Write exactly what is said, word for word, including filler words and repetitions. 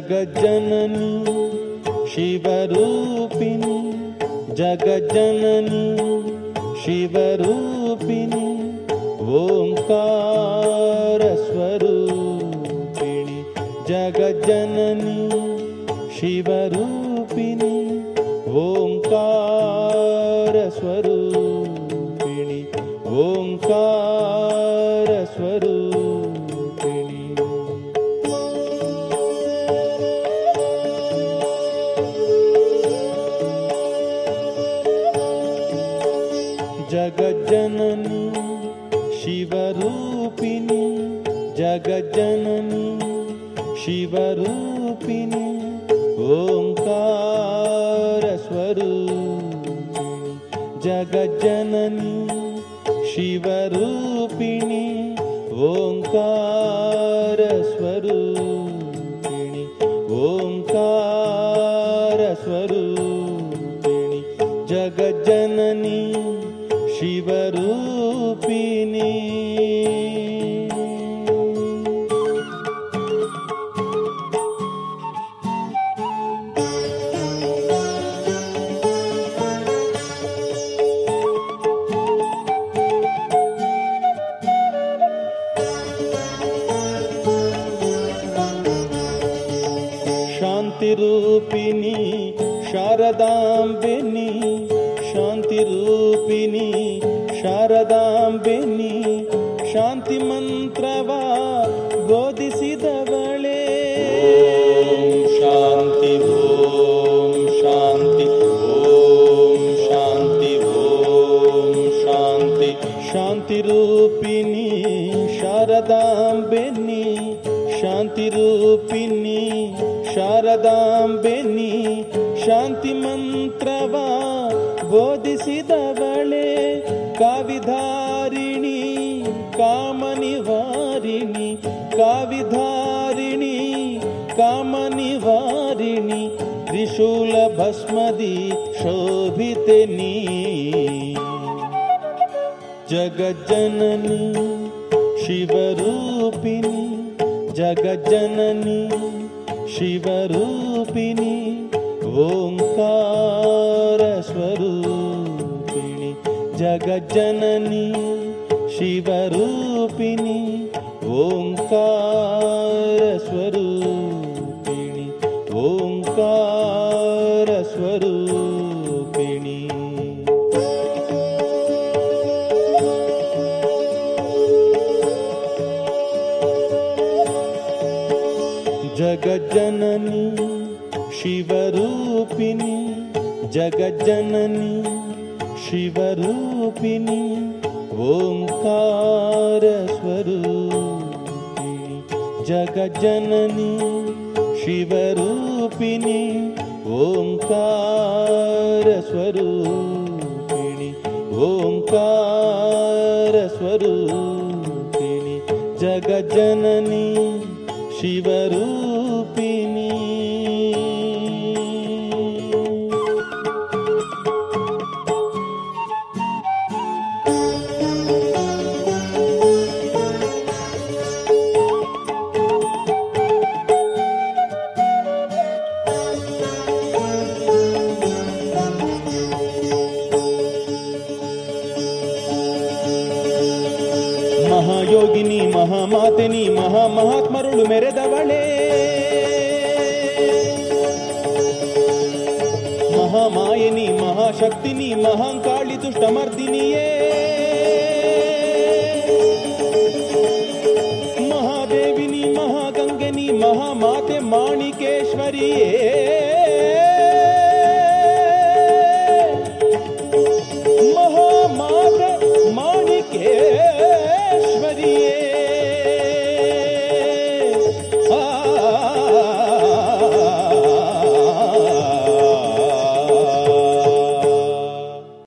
ಜಗಜ್ಜನನಿ ಶಿವರೂಪಿಣಿ ಜಗಜ್ಜನನಿ ಶಿವರೂಪಿಣಿ ಓಂಕಾರ ಸ್ವರೂಪಿಣಿ ಜಗಜ್ಜನನಿ ಶಿವರೂಪಿಣಿ ಓಂಕಾರ ಸ್ವರೂಪಿಣಿ ಓಂಕಾರ ಸ್ವರೂಪಿಣಿ ಜಗಜ್ಜನನಿ ಶಿವರೂಪಿಣಿ ಜಗಜ್ಜನನಿ ಶಿವರೂಪಿಣಿ ಓಂಕಾರ ಸ್ವರೂಪಿಣಿ ಜಗಜ್ಜನನಿ ಶಿವರೂಪಿಣಿ ಓಂಕಾರ ಸ್ವರೂಪಿಣಿ ಓಂಕಾರ ಸ್ವರೂಪಿಣಿ ಜಗಜ್ಜನನಿ ಶಿವರೂಪಿಣಿ ಶಾಂತಿರೂಪಿಣಿ ಶಾರದಾಂಬೆನಿ ಶಾಂತಿರೂಪಿಣಿ ಶಾರದಾಂಬೆನಿ ಶಾಂತಿ ಮಂತ್ರವ ಬೋಧಿಸಿದವಳೇ ಶಾಂತಿ ಓಂ ಶಾಂತಿ ಓಂ ಶಾಂತಿ ಓಂ ಶಾಂತಿ ಶಾಂತಿರೂಪಿಣಿ ಶಾರದಾಂಬೆನಿ ಶಾಂತಿರೂಪಿಣಿ ಶಾರದಾಂಬೆನಿ ಶಾಂತಿ ಮಂತ್ರವ ಬೋಧಿಸಿದವಳೇ ಕಾವಿಧಾರಿಣಿ ಕಾಮನಿವಾರಿಣಿ ಕಾವಿಧಾರಿಣಿ ಕಾಮನಿವಾರಿಣಿ ತ್ರಿಶೂಲ ಭಸ್ಮದಿ ಶೋಭಿತೆ ನೀ ಜಗಜ್ಜನನಿ ಶಿವರೂಪಿಣಿ ಜಗಜ್ಜನನಿ ಶಿವರೂಪಿಣಿ ಓಂಕಾರ ಸ್ವರೂಪಿಣಿ ಜಗಜ್ಜನನಿ ಶಿವರೂಪಿಣಿ ಓಂಕಾರ ಸ್ವರೂಪಿಣಿ ಓಂಕಾರ ಸ್ವರೂಪಿಣಿ ಜಗಜ್ಜನನಿ ಶಿವರೂಪಿಣಿ ಜಗಜ್ಜನನಿ ಶಿವರೂಪಿಣಿ ಓಂಕಾರ ಸ್ವರೂಪಿಣಿ ಜಗಜ್ಜನನಿ ಶಿವರೂಪಿಣಿ ಓಂಕಾರ ಸ್ವರೂಪಿಣಿ ಓಂಕಾರ ಸ್ವರೂಪಿಣಿ ಜಗಜ್ಜನನಿ ಶಿವರೂಪಿಣಿ ಮಹಾಯೋಗಿನಿ ಮಹಾಮಾತಿನಿ ಮಹಾಮಹಾತ್ಮರುಳು ಮೆರೆದವಳೇ ಮಹಾಮಾಯನಿ ಮಹಾಶಕ್ತಿನಿ ಮಹಾಂಕಾಳಿ ದುಷ್ಟಮರ್ದಿನಿಯೇ ಮಹಾದೇವಿನಿ ಮಹಾಗಂಗೆನಿ ಮಹಾಮಾತೆ ಮಾಣಿಕೇಶ್ವರಿಯೇ